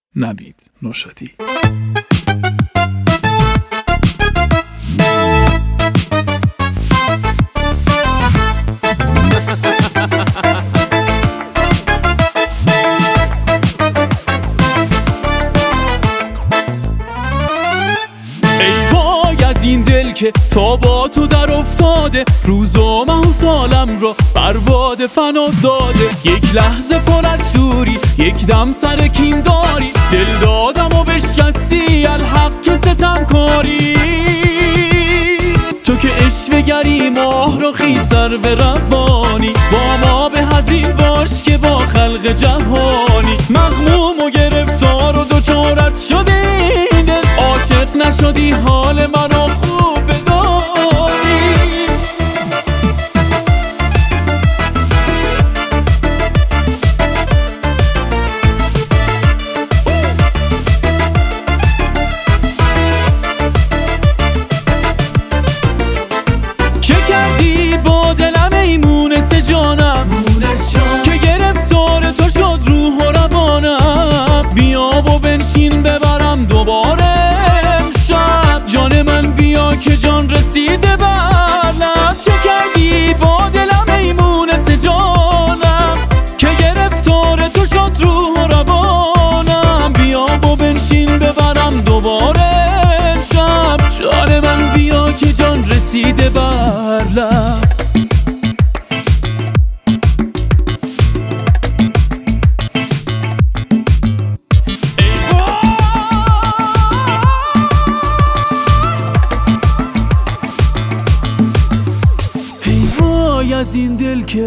نوید نوشادی. این دل که تا با تو در افتاده، روز و ماه و سالم را برباد فنا داده. یک لحظه پر از شوری، یک دم سر کین داری، دل دادم و بشکستی الحق که ستم کاری. تو که عشوه گری ماه را خیسر به ربانی، با ما به هزین باش که با خلق جهانی. مغموم و گرفتار و دوچارت شده این دل، عاشق نشدی حال منو خوب بدانی. چه کردی با دلم ای مونس جانم، که گرفتار تو شد روح و روانم. بیا و بنشین ببرم دوباره امشب، جان من بیا که جان رسیده برم. چه کردی با دلم ای مونس جانم، که گرفتار تو شد روح و روانم. بیا و بنشین ببرم دوباره امشب، جان من بیا که جان رسیده برم. از این دل که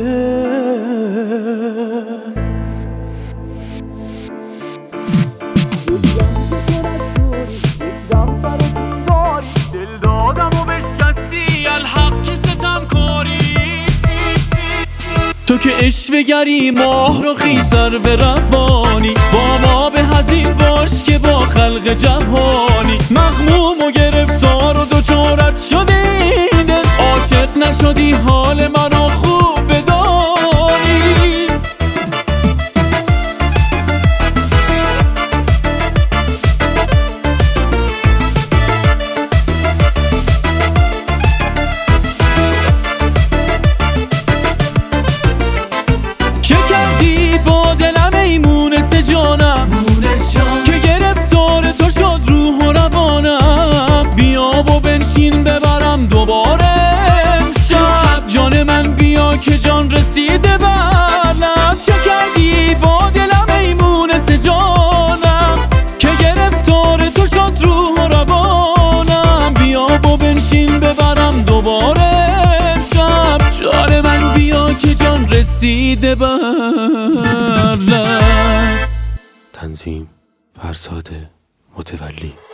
دل دادم و بشکستی الحق که ستم کاری. تو که عشوه گری ماه رو خیسر به ربانی، با ما به هزین باش که با خلق جهانی. مغموم و گرفتار و دوچارت شده این دل، عاشق نشدی حال منو خوب بدانی. چه کردی با دلم ای مونس جانم، که گرفتار تو شد روح و روانم. بیا و بنشین ببرم دوباره امشب، جان من بیا که جان رسیده برم. چه کردی با دلم ای مونس جانم، که گرفتار تو شد روح و روانم. بیا و بنشین ببرم دوباره امشب، جان من بیا که جان رسیده برم. تنظیم فرزاد متولی.